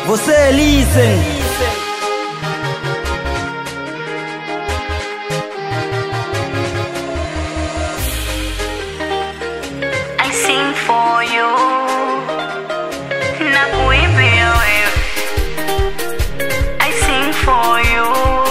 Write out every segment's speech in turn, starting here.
Você listen. I sing for you, na kuimbia wewe. I sing for you.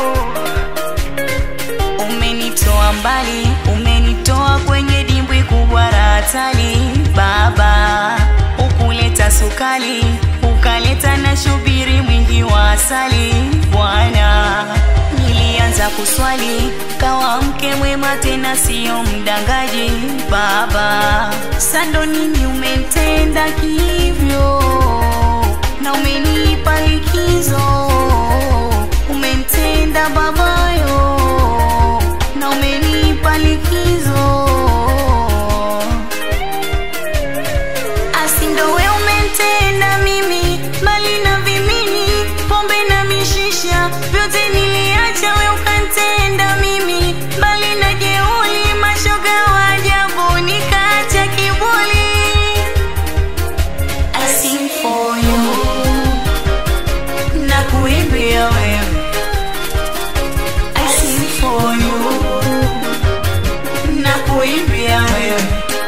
Umenitoa mbali, umenitoa kwenye dimbwi kubwa la hatari. Baba, ukuleta sukali, ukaleta na shubiri mwingi wa asali. Bwana, nilianza kuswali, kawa mke mwema tena sio mdangaji. Baba, sando nini umetenda kivyo, na umenipa likizo. Umetenda babayo, na umenipa likizo. Asindo we umetenda mimi, bali na vimini, pombe na mishisha, vyote niliacha we ukantenda mimi, bali na jeuli, mashoga wa ajabu, nikaacha kibuli. I sing for you, na kuimbia wewe. I sing for you, na kuimbia wewe.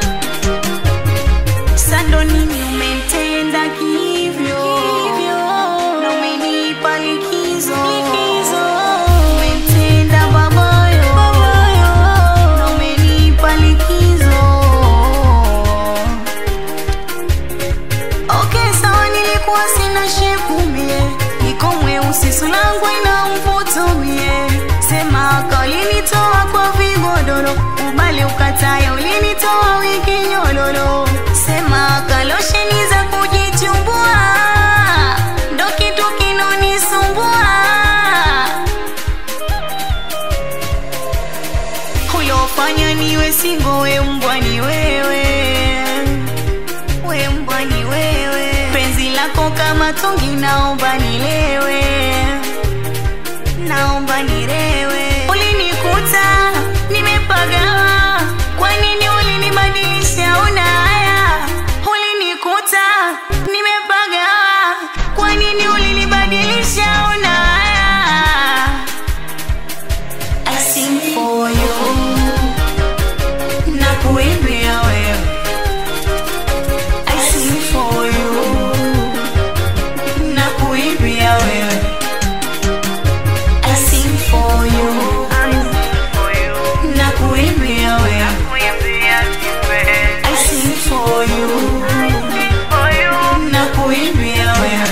Sando nini umetenda kivyo, na umenipa likizo. Umetenda babayo, na umenipa likizo. Okay, sawa, nilikuwa sina shepu mie, niko mweusi sulangu ina mvuto mie. Sema ka ulinitoa kwa vigodoro, ubali ukataya ulinitoa wiki nyololo. Sema ka losheni za kujichumbua, ndo kitu kinonisumbua. Ulofanya niwe singo, we mbwa ni wewe. We mbwa ni wewe. Penzi lako kama tungi, naomba nilewe, naomba nilewe. Ulinikuta nimepagawa, kwa nini ulinibadilisha? Una haya. Ulinikuta nimepagawa, kwa nini ulinibadilisha? Una haya. I sing for you, na kuimbia wewe. I sing for you, na kuimbia wewe. I sing for you, na kuimbia wewe. I sing for you, na kuimbia wewe.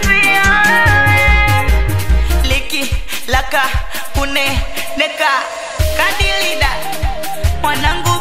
Liki laka kune neka kadilida mwanangu